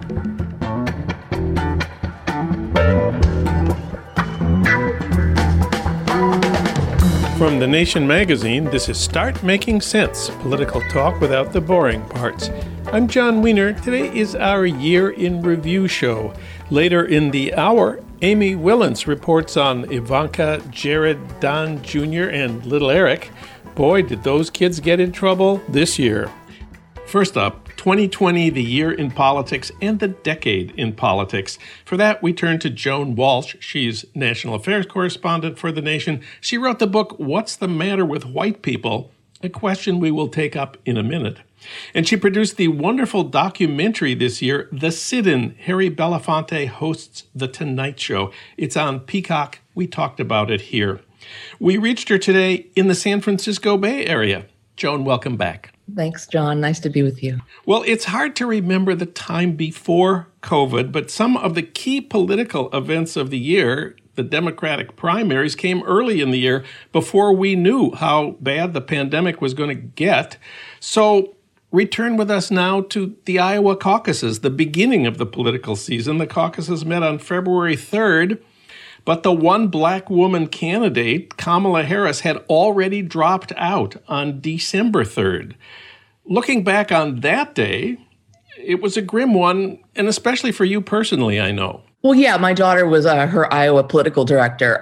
From The Nation magazine, this is Start Making Sense, political talk without the boring parts. I'm John Wiener. Today is our Year in Review show. Later in the hour, Amy Willens reports on Ivanka, Jared, Don Jr., and little Eric. Boy, did those kids get in trouble this year. First up, 2020, the year in politics and the decade in politics. For that, we turn to Joan Walsh. She's national affairs correspondent for The Nation. She wrote the book, What's the Matter with White People? A question we will take up in a minute. And she produced the wonderful documentary this year, The Sit-In. Harry Belafonte hosts The Tonight Show. It's on Peacock. We talked about it here. We reached her today in the San Francisco Bay Area. Joan, welcome back. Thanks, John. Nice to be with you. Well, it's hard to remember the time before COVID, but some of the key political events of the year, the Democratic primaries, came early in the year before we knew how bad the pandemic was going to get. So return with us now to the Iowa caucuses, the beginning of the political season. The caucuses met on February 3rd. But the one black woman candidate, Kamala Harris, had already dropped out on December 3rd. Looking back on that day, it was a grim one, and especially for you personally, I know. Well, yeah, my daughter was her Iowa political director.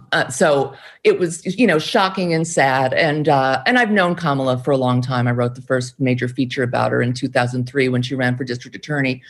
So it was, shocking and sad. And I've known Kamala for a long time. I wrote the first major feature about her in 2003 when she ran for district attorney.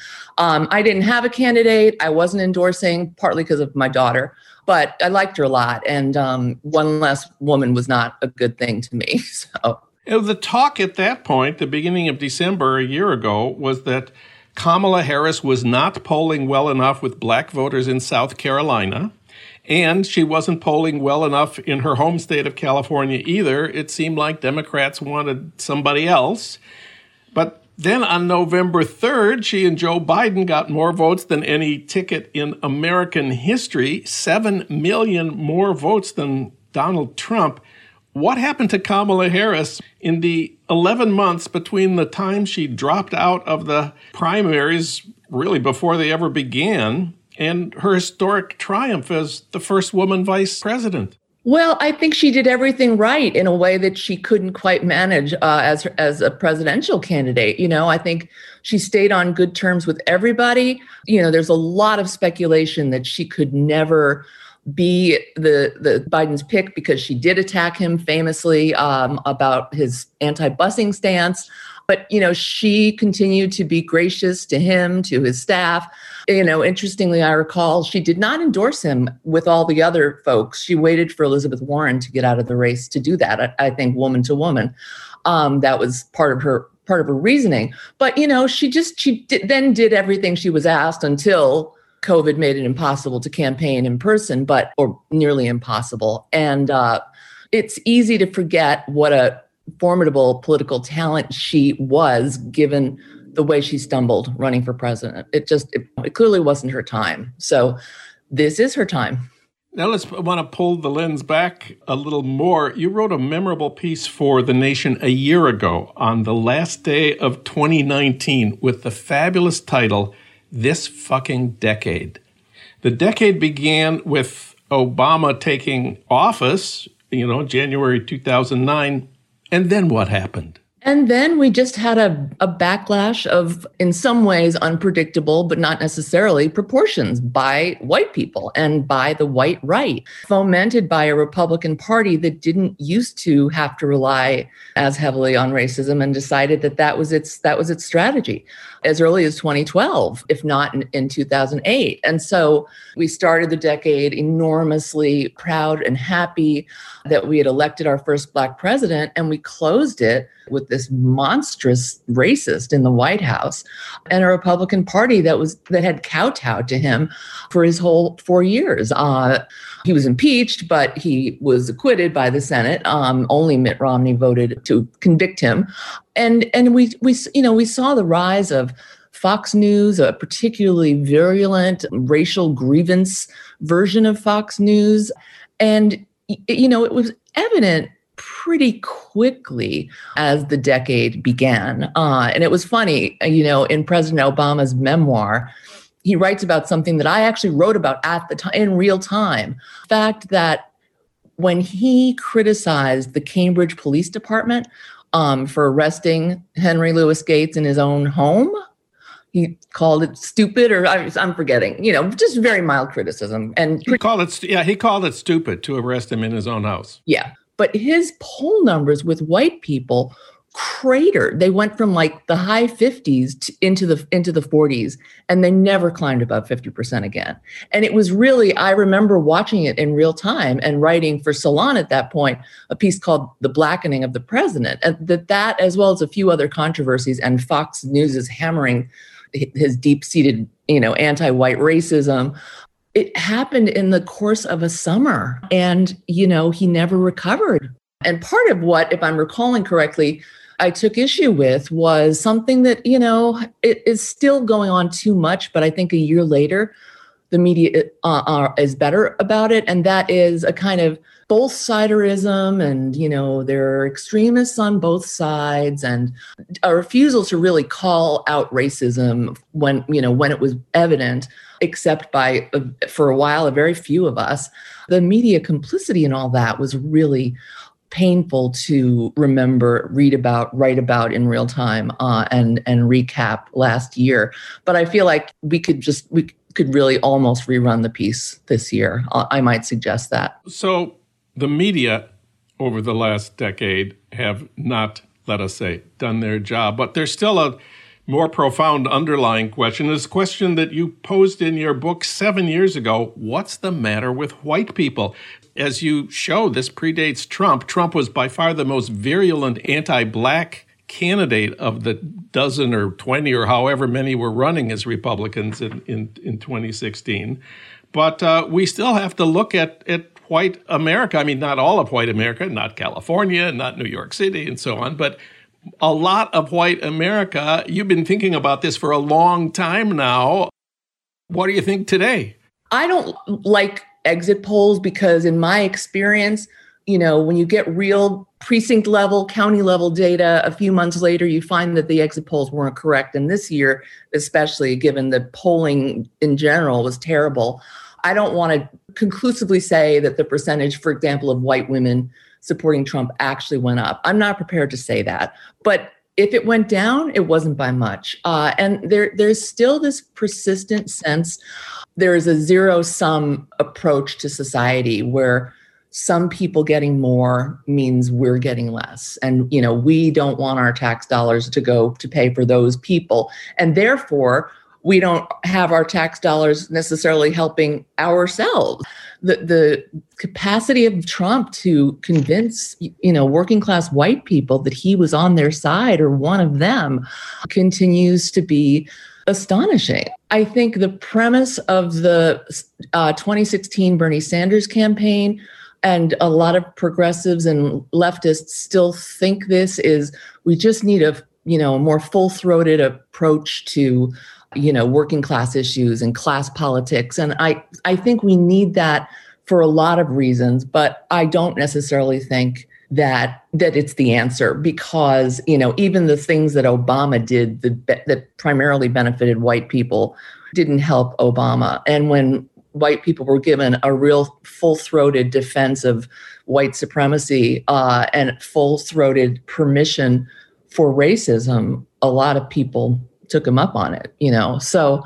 I didn't have a candidate. I wasn't endorsing, partly because of my daughter, but I liked her a lot. And one less woman was not a good thing to me. So the talk at that point, the beginning of December a year ago, was that Kamala Harris was not polling well enough with black voters in South Carolina, and she wasn't polling well enough in her home state of California either. It seemed like Democrats wanted somebody else. But then on November 3rd, she and Joe Biden got more votes than any ticket in American history, 7 million more votes than Donald Trump. What happened to Kamala Harris in the 11 months between the time she dropped out of the primaries, really before they ever began, and her historic triumph as the first woman vice president? Well, I think she did everything right in a way that she couldn't quite manage as a presidential candidate. I think she stayed on good terms with everybody. There's a lot of speculation that she could never be the Biden's pick because she did attack him famously about his anti-busing stance. But, she continued to be gracious to him, to his staff. Interestingly, I recall she did not endorse him with all the other folks. She waited for Elizabeth Warren to get out of the race to do that. I think woman to woman. That was part of her reasoning. But, she then did everything she was asked until COVID made it impossible to campaign in person, or nearly impossible. And it's easy to forget what a formidable political talent she was, given the way she stumbled running for president. It clearly wasn't her time. So this is her time. Now I want to pull the lens back a little more. You wrote a memorable piece for The Nation a year ago on the last day of 2019 with the fabulous title, This Fucking Decade. The decade began with Obama taking office, January 2009. And then what happened? And then we just had a backlash of, in some ways, unpredictable, but not necessarily, proportions by white people and by the white right, fomented by a Republican Party that didn't used to have to rely as heavily on racism and decided that was its strategy as early as 2012, if not in 2008. And so we started the decade enormously proud and happy that we had elected our first Black president, and we closed it with this monstrous racist in the White House and a Republican Party that had kowtowed to him for his whole 4 years. He was impeached, but he was acquitted by the Senate. Only Mitt Romney voted to convict him. And we saw the rise of Fox News, a particularly virulent racial grievance version of Fox News. And, it was evident pretty quickly as the decade began. And it was funny, in President Obama's memoir, he writes about something that I actually wrote about at the time in real time. The fact that when he criticized the Cambridge Police Department for arresting Henry Louis Gates in his own home, he called it stupid, or I'm forgetting, just very mild criticism. And he called it stupid to arrest him in his own house. Yeah. But his poll numbers with white people cratered. They went from like the high 50s into the 40s, and they never climbed above 50% again. And it was really, I remember watching it in real time and writing for Salon at that point, a piece called The Blackening of the President. And that as well as a few other controversies, and Fox News is hammering his deep-seated, anti-white racism. It happened in the course of a summer, and, he never recovered. And part of what, if I'm recalling correctly, I took issue with was something that, it is still going on too much, but I think a year later, the media is better about it. And that is a kind of both siderism, and, there are extremists on both sides, and a refusal to really call out racism when it was evident, except by, for a while, a very few of us. The media complicity and all that was really painful to remember, read about, write about in real time, and recap last year. But I feel like we could really almost rerun the piece this year. I might suggest that. So the media over the last decade have not, let us say, done their job, but there's still a more profound underlying question. This question that you posed in your book 7 years ago: what's the matter with white people? As you show, this predates Trump. Trump was by far the most virulent anti-black candidate of the dozen or 20 or however many were running as Republicans in 2016. But we still have to look at white America. I mean, not all of white America, not California, not New York City, and so on, but a lot of white America. You've been thinking about this for a long time now. What do you think today? I don't like exit polls because, in my experience, when you get real precinct level, county level data, a few months later, you find that the exit polls weren't correct. And this year, especially given the polling in general was terrible, I don't want to conclusively say that the percentage, for example, of white women supporting Trump actually went up. I'm not prepared to say that. But if it went down, it wasn't by much. And there's still this persistent sense there is a zero-sum approach to society where some people getting more means we're getting less. And, we don't want our tax dollars to go to pay for those people. And therefore, we don't have our tax dollars necessarily helping ourselves. The capacity of Trump to convince, working class white people that he was on their side or one of them continues to be astonishing. I think the premise of the 2016 Bernie Sanders campaign, and a lot of progressives and leftists still think this, is we just need a more full-throated approach to working class issues and class politics. And I think we need that for a lot of reasons, but I don't necessarily think that it's the answer, because, even the things that Obama did that primarily benefited white people didn't help Obama. And when white people were given a real full-throated defense of white supremacy and full-throated permission for racism, a lot of people took him up on it, So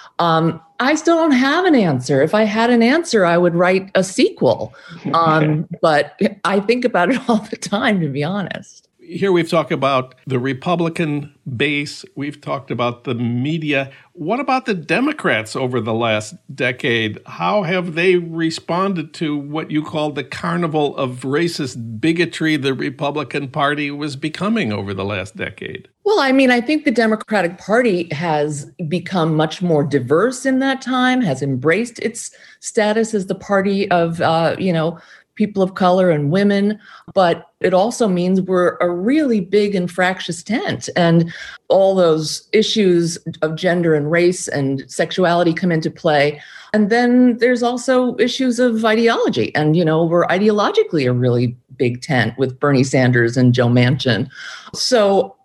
I still don't have an answer. If I had an answer, I would write a sequel. But I think about it all the time, to be honest. Here we've talked about the Republican base. We've talked about the media. What about the Democrats over the last decade? How have they responded to what you call the carnival of racist bigotry the Republican Party was becoming over the last decade? Well, I think the Democratic Party has become much more diverse in that time, has embraced its status as the party of, people of color and women, but it also means we're a really big and fractious tent. And all those issues of gender and race and sexuality come into play. And then there's also issues of ideology. And, we're ideologically a really big tent with Bernie Sanders and Joe Manchin. So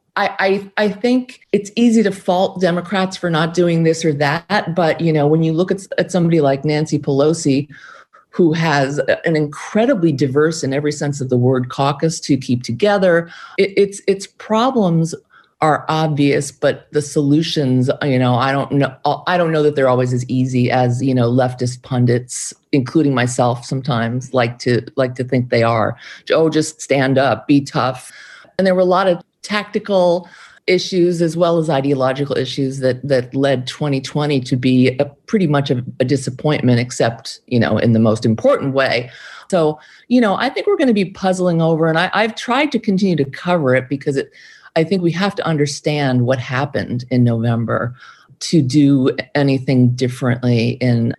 I think it's easy to fault Democrats for not doing this or that. But, when you look at somebody like Nancy Pelosi, who has an incredibly diverse, in every sense of the word, caucus to keep together, its problems are obvious, but the solutions, I don't know that they're always as easy as, leftist pundits, including myself sometimes, like to think they are. Oh, just stand up, be tough. And there were a lot of tactical issues as well as ideological issues that led 2020 to be pretty much a disappointment, except, in the most important way. So, I think we're going to be puzzling over, and I've tried to continue to cover it because I think we have to understand what happened in November to do anything differently in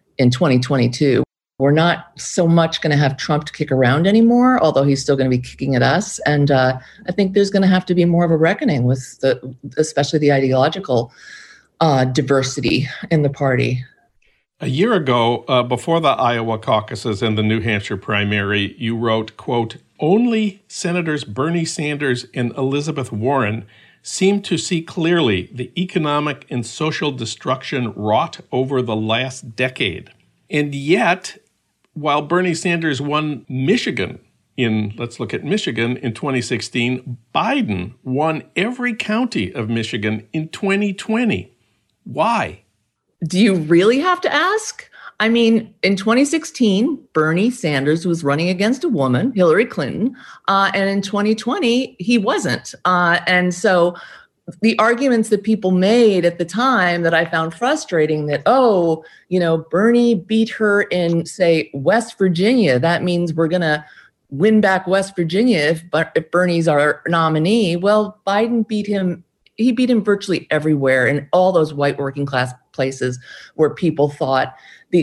2022. We're not so much going to have Trump to kick around anymore, although he's still going to be kicking at us. And I think there's going to have to be more of a reckoning with especially the ideological diversity in the party. A year ago, before the Iowa caucuses and the New Hampshire primary, you wrote, quote, "Only Senators Bernie Sanders and Elizabeth Warren seem to see clearly the economic and social destruction wrought over the last decade. And yet, while Bernie Sanders won Michigan let's look at Michigan in 2016, Biden won every county of Michigan in 2020. Why?" Do you really have to ask? I mean, in 2016, Bernie Sanders was running against a woman, Hillary Clinton, and in 2020, he wasn't. And so the arguments that people made at the time that I found frustrating that, Bernie beat her in, say, West Virginia. That means we're going to win back West Virginia if Bernie's our nominee. Well, Biden beat him. He beat him virtually everywhere in all those white working class places where people thought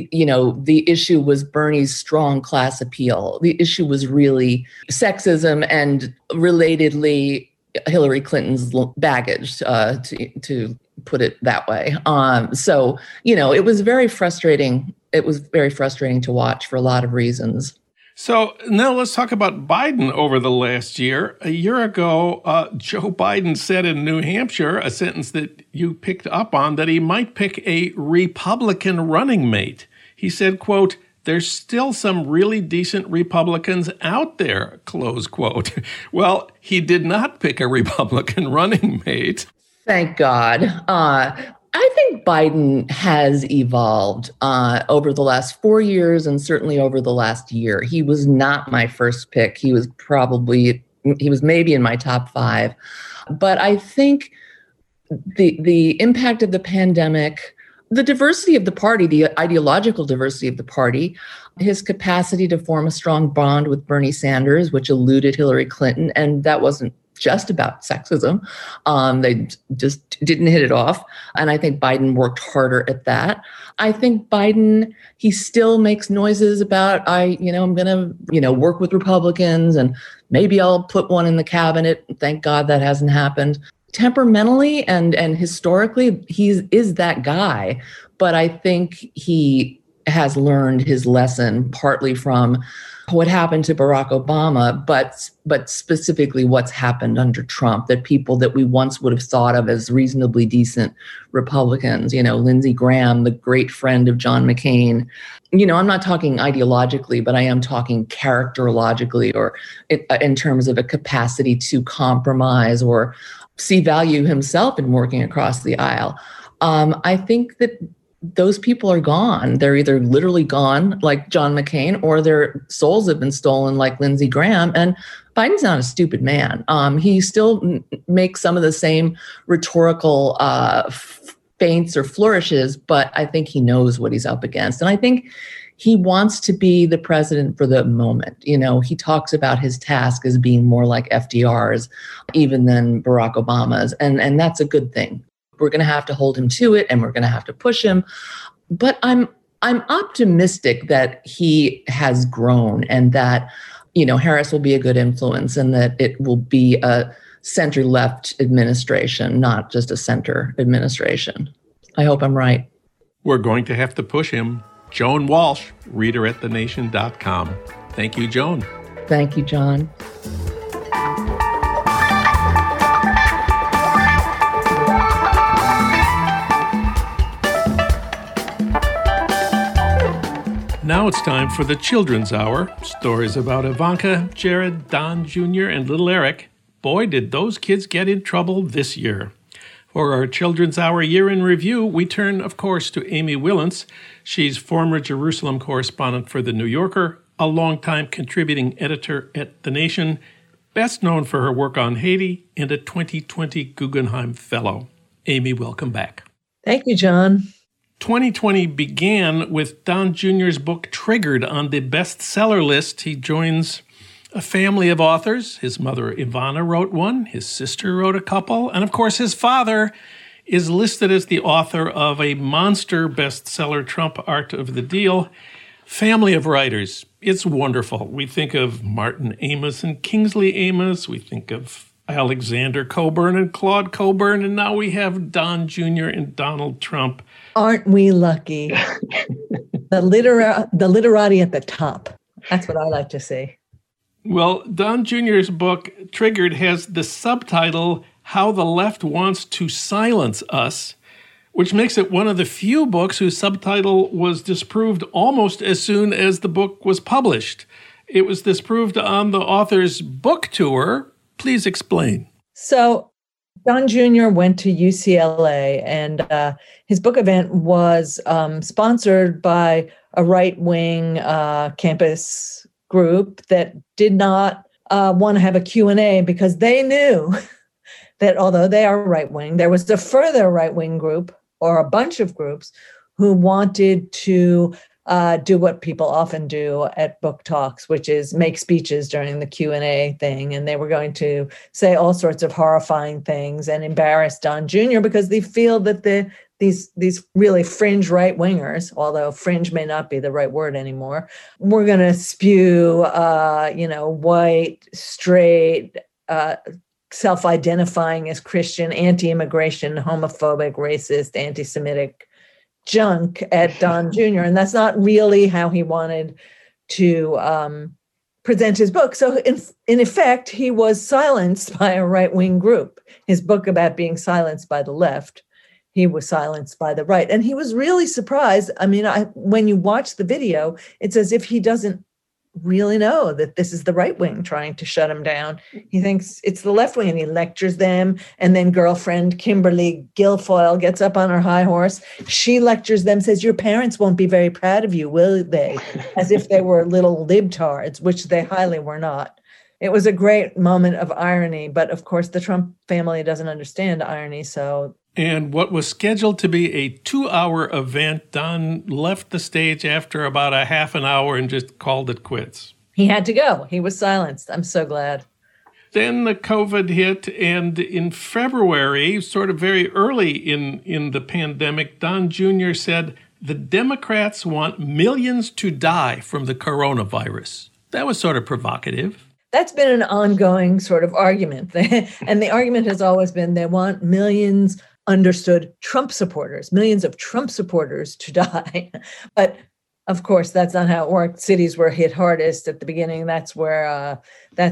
the issue was Bernie's strong class appeal. The issue was really sexism and relatedly Hillary Clinton's baggage, to put it that way. So, it was very frustrating. It was very frustrating to watch for a lot of reasons. So now let's talk about Biden over the last year. A year ago, Joe Biden said in New Hampshire, a sentence that you picked up on, that he might pick a Republican running mate. He said, quote, "There's still some really decent Republicans out there," close quote. Well, he did not pick a Republican running mate. Thank God. I think Biden has evolved over the last 4 years and certainly over the last year. He was not my first pick. He was maybe in my top 5. But I think the impact of the pandemic, the diversity of the party, the ideological diversity of the party, his capacity to form a strong bond with Bernie Sanders, which eluded Hillary Clinton, and that wasn't just about sexism. They just didn't hit it off. And I think Biden worked harder at that. I think Biden, he still makes noises about, I'm going to, work with Republicans and maybe I'll put one in the cabinet. Thank God that hasn't happened. Temperamentally and historically, he is that guy. But I think he has learned his lesson partly from what happened to Barack Obama, but specifically what's happened under Trump, that people that we once would have thought of as reasonably decent Republicans, Lindsey Graham, the great friend of John McCain. I'm not talking ideologically, but I am talking characterologically, or in terms of a capacity to compromise or see value himself in working across the aisle. I think that those people are gone. They're either literally gone, like John McCain, or their souls have been stolen, like Lindsey Graham. And Biden's not a stupid man. He still makes some of the same rhetorical feints or flourishes, but I think he knows what he's up against. And I think he wants to be the president for the moment. He talks about his task as being more like FDR's, even than Barack Obama's. And that's a good thing. We're going to have to hold him to it, and we're going to have to push him. But I'm I'm optimistic that he has grown and that, Harris will be a good influence and that it will be a center-left administration, not just a center administration. I hope I'm right. We're going to have to push him. Joan Walsh, reader at thenation.com. Thank you, Joan. Thank you, John. Now it's time for the Children's Hour. Stories about Ivanka, Jared, Don Jr., and little Eric. Boy, did those kids get in trouble this year. For our Children's Hour Year in Review, we turn, of course, to Amy Willence. She's former Jerusalem correspondent for The New Yorker, a longtime contributing editor at The Nation, best known for her work on Haiti, and a 2020 Guggenheim Fellow. Amy, welcome back. Thank you, John. 2020 began with Don Jr.'s book Triggered on the bestseller list. He joins a family of authors. His mother, Ivana, wrote one. His sister wrote a couple. And of course, his father is listed as the author of a monster bestseller, Trump, Art of the Deal. Family of writers. It's wonderful. We think of Martin Amis and Kingsley Amis. We think of Alexander Cockburn and Claude Cockburn. And now we have Don Jr. and Donald Trump. Aren't we lucky? The literati at the top. That's what I like to say. Well, Don Jr.'s book, Triggered, has the subtitle, How the Left Wants to Silence Us, which makes it one of the few books whose subtitle was disproved almost as soon as the book was published. It was disproved on the author's book tour. Please explain. So Don Jr. went to UCLA, and his book event was sponsored by a right-wing campus group that did not want to have a Q&A because they knew that although they are right-wing, there was a further right-wing group or a bunch of groups who wanted to do what people often do at book talks, which is make speeches during the Q&A thing. And they were going to say all sorts of horrifying things and embarrass Don Jr. because they feel that these really fringe right-wingers, although fringe may not be the right word anymore, we're going to spew, white, straight, self-identifying as Christian, anti-immigration, homophobic, racist, anti-Semitic junk at Don Jr. And that's not really how he wanted to present his book. So in effect, he was silenced by a right-wing group. His book about being silenced by the left, he was silenced by the right. And he was really surprised. I mean, when you watch the video, it's as if he doesn't really know that this is the right wing trying to shut him down. He thinks it's the left wing, and he lectures them. And then girlfriend Kimberly Guilfoyle gets up on her high horse. She lectures them, says, your parents won't be very proud of you, will they? As if they were little libtards, which they highly were not. It was a great moment of irony. But of course, the Trump family doesn't understand irony. And what was scheduled to be a 2-hour event, Don left the stage after about a half an hour and just called it quits. He had to go. He was silenced. I'm so glad. Then the COVID hit, and in February, sort of very early in the pandemic, Don Jr. said, the Democrats want millions to die from the coronavirus. That was sort of provocative. That's been an ongoing sort of argument. And the argument has always been they want millions understood Trump supporters, millions of Trump supporters to die. But of course, that's not how it worked. Cities were hit hardest at the beginning. That's where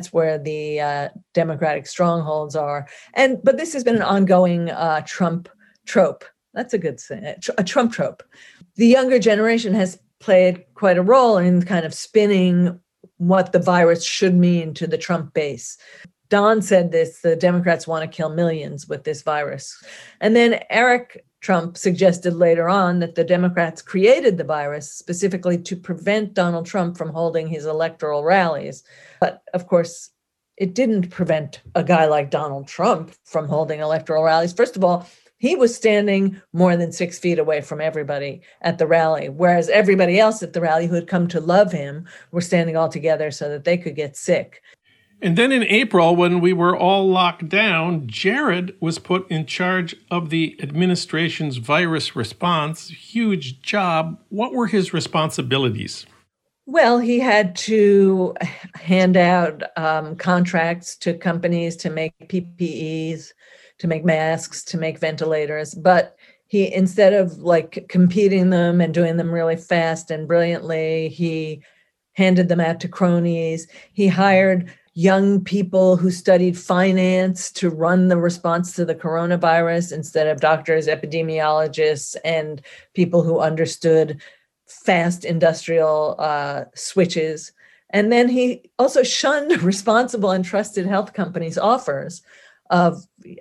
the Democratic strongholds are. But this has been an ongoing Trump trope. That's a good thing, a Trump trope. The younger generation has played quite a role in kind of spinning what the virus should mean to the Trump base. Don said this, the Democrats want to kill millions with this virus. And then Eric Trump suggested later on that the Democrats created the virus specifically to prevent Donald Trump from holding his electoral rallies. But of course, it didn't prevent a guy like Donald Trump from holding electoral rallies. First of all, he was standing more than 6 feet away from everybody at the rally, whereas everybody else at the rally who had come to love him were standing all together so that they could get sick. And then in April, when we were all locked down, Jared was put in charge of the administration's virus response. Huge job. What were his responsibilities? Well, he had to hand out contracts to companies to make PPEs, to make masks, to make ventilators. But he, instead of like competing them and doing them really fast and brilliantly, he handed them out to cronies. He hired young people who studied finance to run the response to the coronavirus instead of doctors, epidemiologists, and people who understood fast industrial switches. And then he also shunned responsible and trusted health companies' offers of,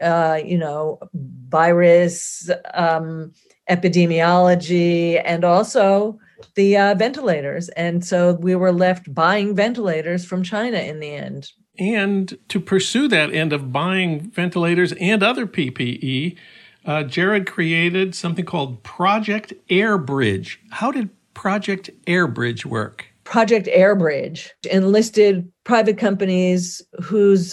virus, epidemiology, and also the ventilators. And so we were left buying ventilators from China in the end. And to pursue that end of buying ventilators and other PPE, Jared created something called Project Airbridge. How did Project Airbridge work? Project Airbridge enlisted private companies whose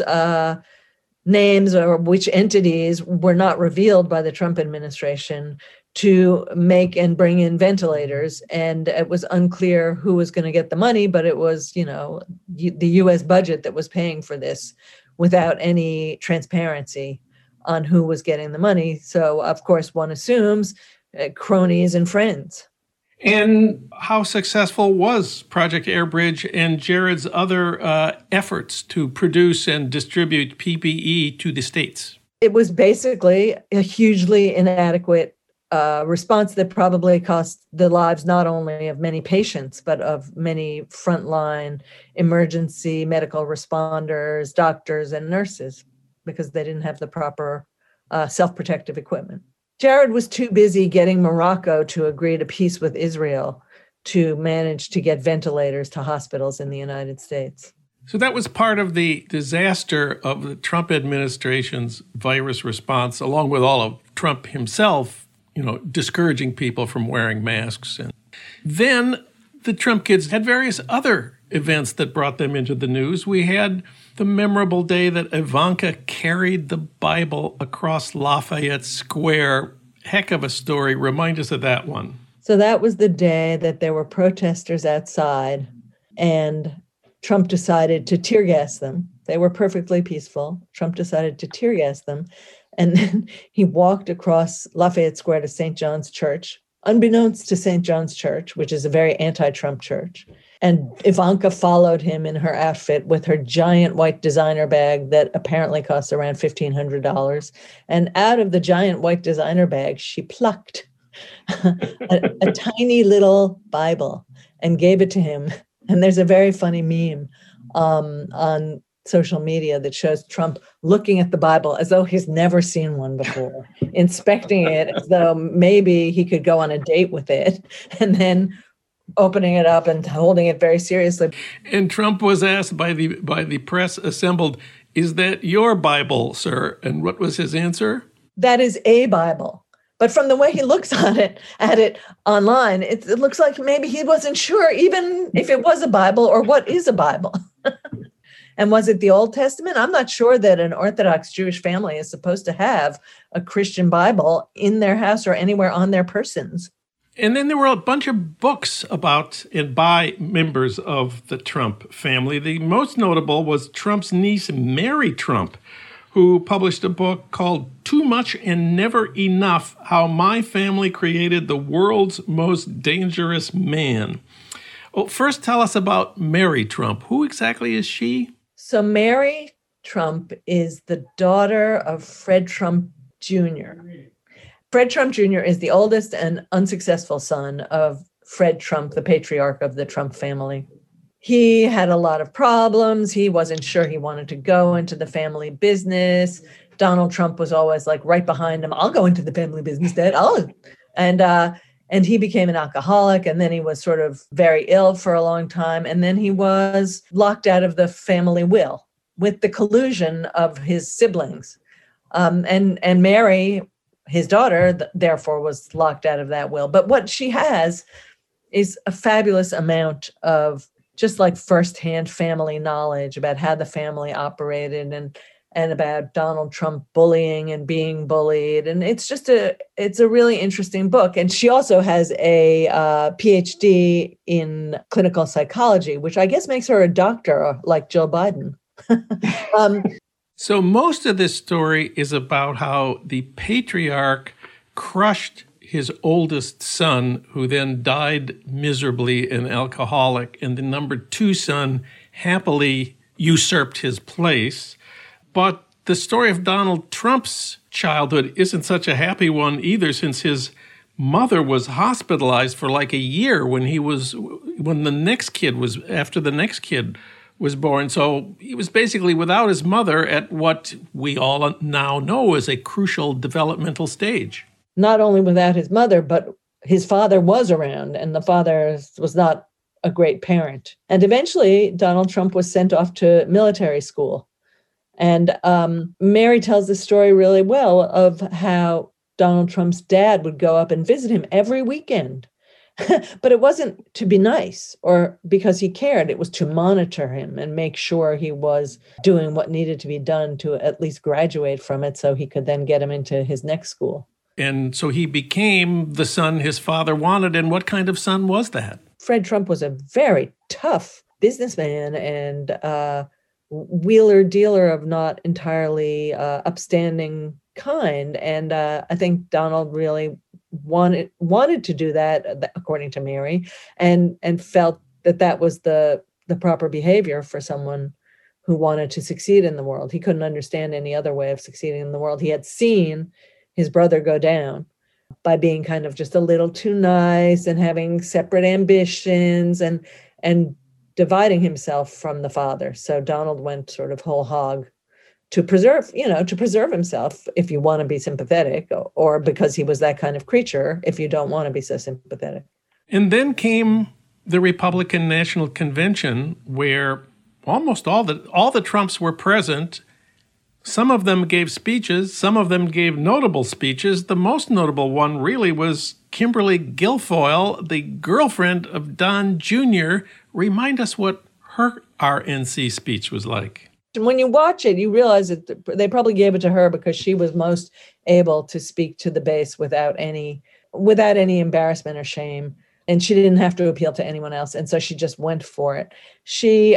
names or which entities were not revealed by the Trump administration to make and bring in ventilators. And it was unclear who was going to get the money, but it was, the U.S. budget that was paying for this without any transparency on who was getting the money. So, of course, one assumes cronies and friends. And how successful was Project Airbridge and Jared's other efforts to produce and distribute PPE to the states? It was basically a hugely inadequate response that probably cost the lives not only of many patients, but of many frontline emergency medical responders, doctors, and nurses, because they didn't have the proper self-protective equipment. Jared was too busy getting Morocco to agree to peace with Israel to manage to get ventilators to hospitals in the United States. So that was part of the disaster of the Trump administration's virus response, along with all of Trump himself, discouraging people from wearing masks. And then the Trump kids had various other events that brought them into the news. We had the memorable day that Ivanka carried the Bible across Lafayette Square. Heck of a story. Remind us of that one. So that was the day that there were protesters outside, and Trump decided to tear gas them. They were perfectly peaceful. Trump decided to tear gas them. And then he walked across Lafayette Square to St. John's Church, unbeknownst to St. John's Church, which is a very anti-Trump church. And Ivanka followed him in her outfit with her giant white designer bag that apparently costs around $1,500. And out of the giant white designer bag, she plucked a tiny little Bible and gave it to him. And there's a very funny meme on social media that shows Trump looking at the Bible as though he's never seen one before, inspecting it as though maybe he could go on a date with it, and then opening it up and holding it very seriously. And Trump was asked by the press assembled, "Is that your Bible, sir?" And what was his answer? That is a Bible. But from the way he looks at it online, it looks like maybe he wasn't sure even if it was a Bible or what is a Bible. And was it the Old Testament? I'm not sure that an Orthodox Jewish family is supposed to have a Christian Bible in their house or anywhere on their persons. And then there were a bunch of books about and by members of the Trump family. The most notable was Trump's niece, Mary Trump, who published a book called Too Much and Never Enough: How My Family Created the World's Most Dangerous Man. Well, first tell us about Mary Trump. Who exactly is she? So Mary Trump is the daughter of Fred Trump Jr. Fred Trump Jr. is the oldest and unsuccessful son of Fred Trump, the patriarch of the Trump family. He had a lot of problems. He wasn't sure he wanted to go into the family business. Donald Trump was always like right behind him. I'll go into the family business, Dad. And he became an alcoholic, and then he was sort of very ill for a long time. And then he was locked out of the family will with the collusion of his siblings. And Mary, his daughter, therefore, was locked out of that will. But what she has is a fabulous amount of just like firsthand family knowledge about how the family operated and about Donald Trump bullying and being bullied. And it's a really interesting book. And she also has a PhD in clinical psychology, which I guess makes her a doctor like Joe Biden. So most of this story is about how the patriarch crushed his oldest son, who then died miserably an alcoholic, and the number 2 son happily usurped his place. But the story of Donald Trump's childhood isn't such a happy one either, since his mother was hospitalized for like a year after the next kid was born. So he was basically without his mother at what we all now know is a crucial developmental stage. Not only without his mother, but his father was around, and the father was not a great parent. And eventually, Donald Trump was sent off to military school. And Mary tells the story really well of how Donald Trump's dad would go up and visit him every weekend. But it wasn't to be nice or because he cared. It was to monitor him and make sure he was doing what needed to be done to at least graduate from it so he could then get him into his next school. And so he became the son his father wanted. And what kind of son was that? Fred Trump was a very tough businessman and wheeler dealer of not entirely upstanding kind. And I think Donald really wanted to do that, according to Mary, and felt that was the proper behavior for someone who wanted to succeed in the world. He couldn't understand any other way of succeeding in the world. He had seen his brother go down by being kind of just a little too nice and having separate ambitions and dividing himself from the father. So Donald went sort of whole hog to preserve himself if you want to be sympathetic, or because he was that kind of creature if you don't want to be so sympathetic. And then came the Republican National Convention, where almost all the Trumps were present. Some of them gave speeches, some of them gave notable speeches. The most notable one really was Kimberly Guilfoyle, the girlfriend of Don Jr. Remind us what her RNC speech was like. When you watch it, you realize that they probably gave it to her because she was most able to speak to the base without any embarrassment or shame. And she didn't have to appeal to anyone else. And so she just went for it. She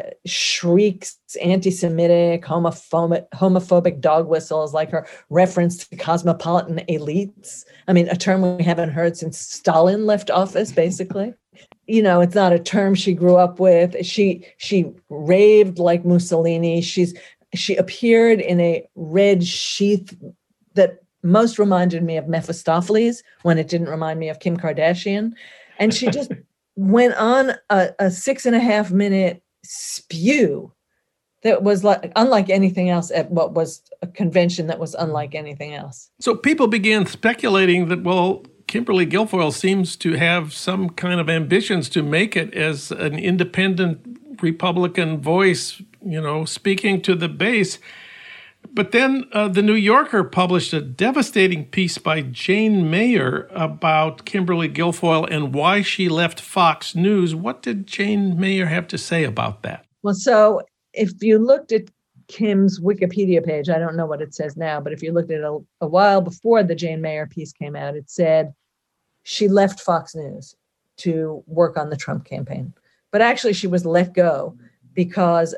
shrieks anti-Semitic, homophobic dog whistles, like her reference to cosmopolitan elites. I mean, a term we haven't heard since Stalin left office, basically. You know, it's not a term she grew up with. She raved like Mussolini. She appeared in a red sheath that most reminded me of Mephistopheles when it didn't remind me of Kim Kardashian. And she just went on a 6.5 minute spew that was unlike anything else at what was a convention that was unlike anything else. So people began speculating that, well, Kimberly Guilfoyle seems to have some kind of ambitions to make it as an independent Republican voice, speaking to the base. But then the New Yorker published a devastating piece by Jane Mayer about Kimberly Guilfoyle and why she left Fox News. What did Jane Mayer have to say about that? Well, so if you looked at Kim's Wikipedia page, I don't know what it says now, but if you looked at it a while before the Jane Mayer piece came out, it said she left Fox News to work on the Trump campaign. But actually, she was let go because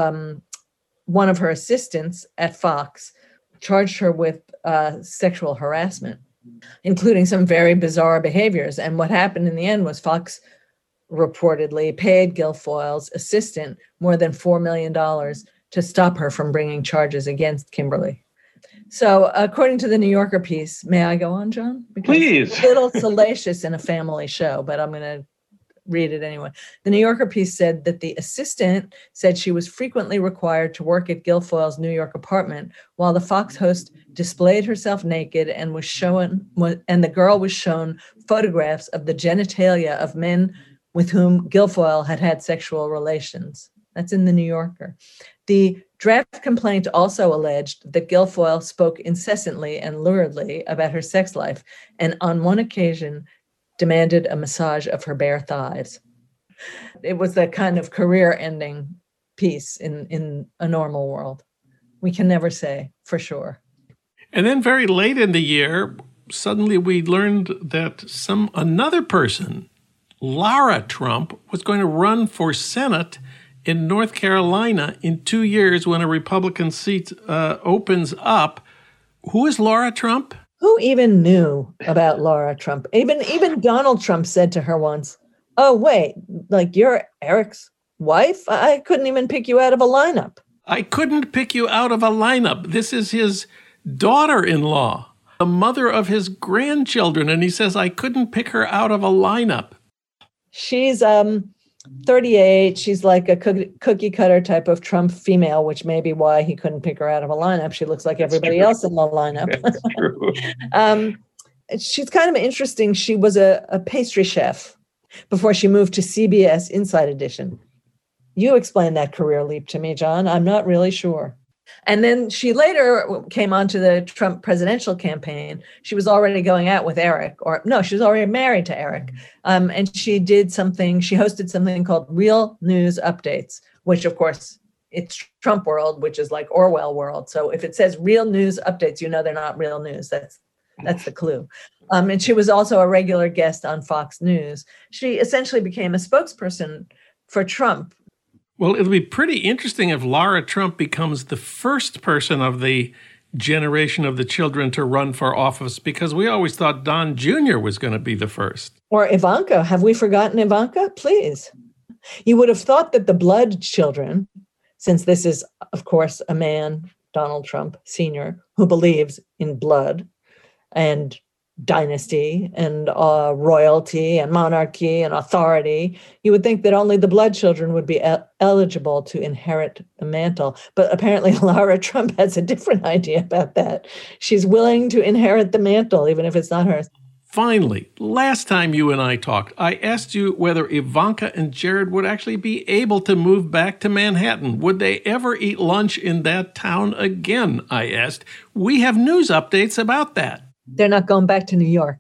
one of her assistants at Fox charged her with sexual harassment, including some very bizarre behaviors. And what happened in the end was Fox reportedly paid Guilfoyle's assistant more than $4 million to stop her from bringing charges against Kimberly. So according to the New Yorker piece, may I go on, John? Because please. It's a little salacious in a family show, but I'm going to read it anyway. The New Yorker piece said that the assistant said she was frequently required to work at Guilfoyle's New York apartment while the Fox host displayed herself naked and the girl was shown photographs of the genitalia of men with whom Guilfoyle had had sexual relations. That's in the New Yorker. The draft complaint also alleged that Guilfoyle spoke incessantly and luridly about her sex life, and on one occasion demanded a massage of her bare thighs. It was the kind of career-ending piece in a normal world. We can never say for sure. And then very late in the year, suddenly we learned that another person, Lara Trump, was going to run for Senate in North Carolina in 2 years when a Republican seat opens up. Who is Lara Trump? Who even knew about Lara Trump? Even Donald Trump said to her once, "Oh, wait, like you're Eric's wife? I couldn't even pick you out of a lineup." I couldn't pick you out of a lineup. This is his daughter-in-law, the mother of his grandchildren. And he says, I couldn't pick her out of a lineup. She's 38. She's like a cookie cutter type of Trump female, which may be why he couldn't pick her out of a lineup. She looks like everybody else in the lineup. That's true. She's kind of interesting. She was a pastry chef before she moved to CBS Inside Edition. You explain that career leap to me, John. I'm not really sure. And then she later came onto the Trump presidential campaign. She was already going out with Eric, she was already married to Eric. And she hosted something called Real News Updates, which of course it's Trump world, which is like Orwell world. So if it says Real News Updates, they're not real news. That's the clue. And she was also a regular guest on Fox News. She essentially became a spokesperson for Trump. Well, it'll be pretty interesting if Lara Trump becomes the first person of the generation of the children to run for office, because we always thought Don Jr. was going to be the first. Or Ivanka. Have we forgotten Ivanka? Please. You would have thought that the blood children, since this is, of course, a man, Donald Trump Sr., who believes in blood and dynasty and royalty and monarchy and authority, you would think that only the blood children would be eligible to inherit the mantle. But apparently Lara Trump has a different idea about that. She's willing to inherit the mantle, even if it's not hers. Finally, last time you and I talked, I asked you whether Ivanka and Jared would actually be able to move back to Manhattan. Would they ever eat lunch in that town again? I asked. We have news updates about that. They're not going back to New York.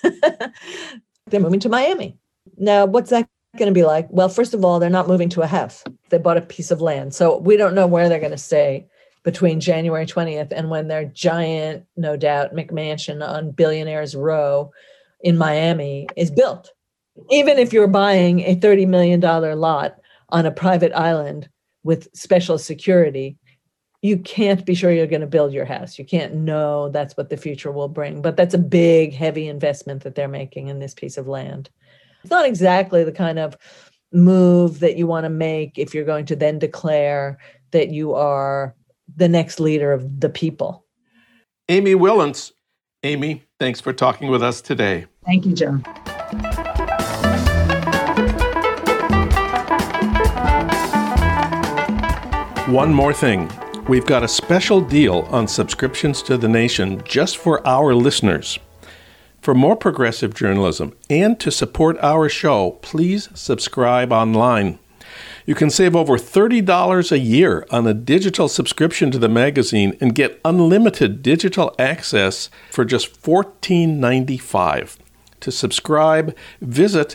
They're moving to Miami. Now, what's that going to be like? Well, first of all, they're not moving to a house. They bought a piece of land. So we don't know where they're going to stay between January 20th and when their giant, no doubt, McMansion on Billionaires Row in Miami is built. Even if you're buying a $30 million lot on a private island with special security, you can't be sure you're going to build your house. You can't know that's what the future will bring. But that's a big, heavy investment that they're making in this piece of land. It's not exactly the kind of move that you want to make if you're going to then declare that you are the next leader of the people. Amy Willens. Amy, thanks for talking with us today. Thank you, John. One more thing. We've got a special deal on subscriptions to The Nation just for our listeners. For more progressive journalism and to support our show, please subscribe online. You can save over $30 a year on a digital subscription to the magazine and get unlimited digital access for just $14.95. To subscribe, visit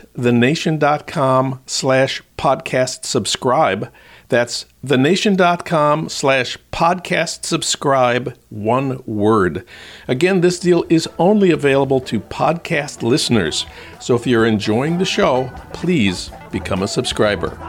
thenation.com/podcast subscribe. That's thenation.com/podcast subscribe, one word. Again, this deal is only available to podcast listeners. So if you're enjoying the show, please become a subscriber.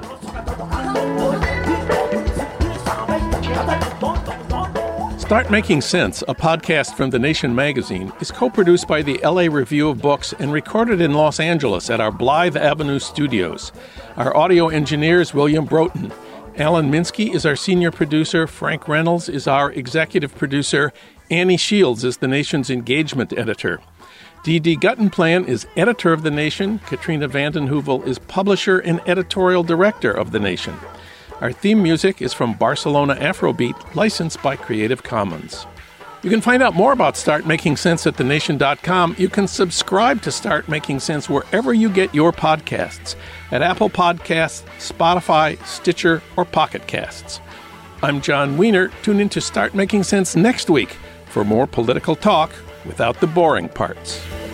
Start Making Sense, a podcast from The Nation magazine, is co-produced by the LA Review of Books and recorded in Los Angeles at our Blythe Avenue studios. Our audio engineer is William Broughton. Alan Minsky is our senior producer. Frank Reynolds is our executive producer. Annie Shields is The Nation's engagement editor. D.D. Guttenplan is editor of The Nation. Katrina vanden Heuvel is publisher and editorial director of The Nation. Our theme music is from Barcelona Afrobeat, licensed by Creative Commons. You can find out more about Start Making Sense at thenation.com. You can subscribe to Start Making Sense wherever you get your podcasts, at Apple Podcasts, Spotify, Stitcher, or Pocket Casts. I'm John Wiener. Tune in to Start Making Sense next week for more political talk without the boring parts.